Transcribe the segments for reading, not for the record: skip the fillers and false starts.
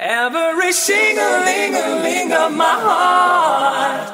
Every shing-a-ling-a-ling of my heart.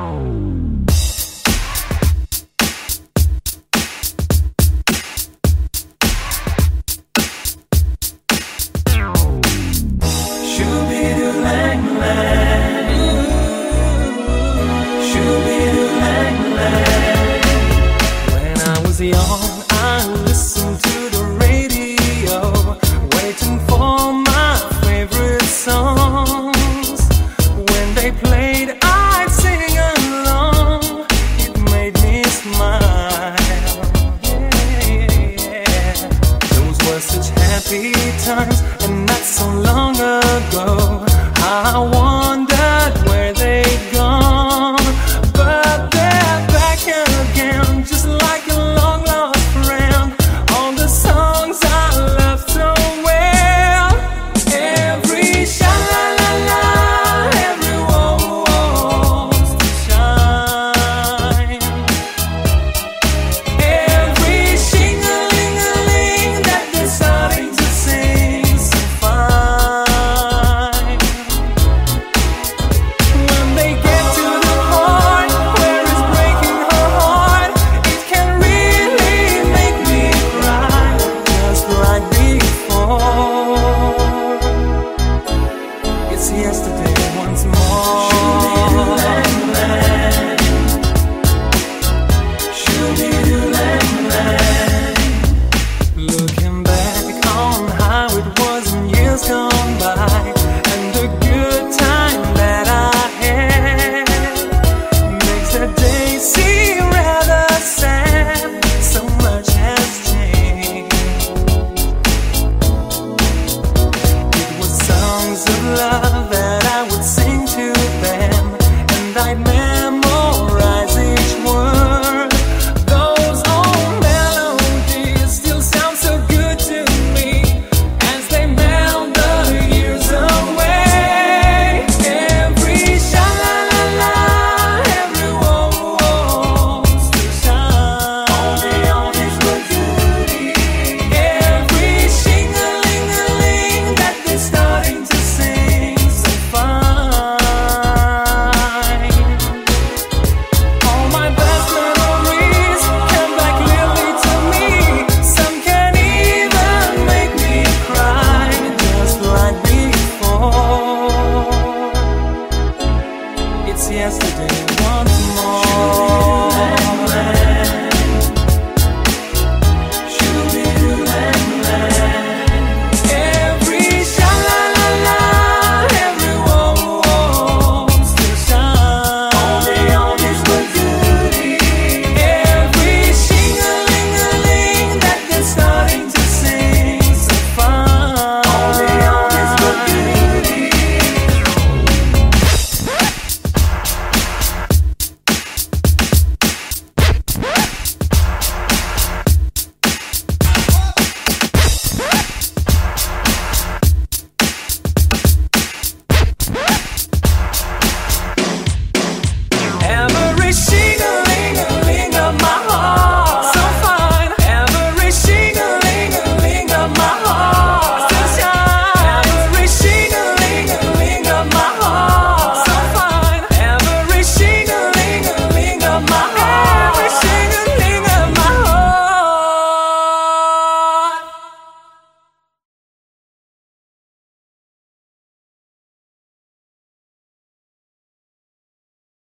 Young, I listened to the radio, waiting for my favorite songs. When they played, I'd sing along. It made me smile. Yeah. Those were such happy times, and not so long ago. I wondered where they'd gone, but they're back again, just like a yesterday once more. Looking back on how it was in years gone by, and the good time that I had makes the day seem rather sad. So much has changed. It was songs of love,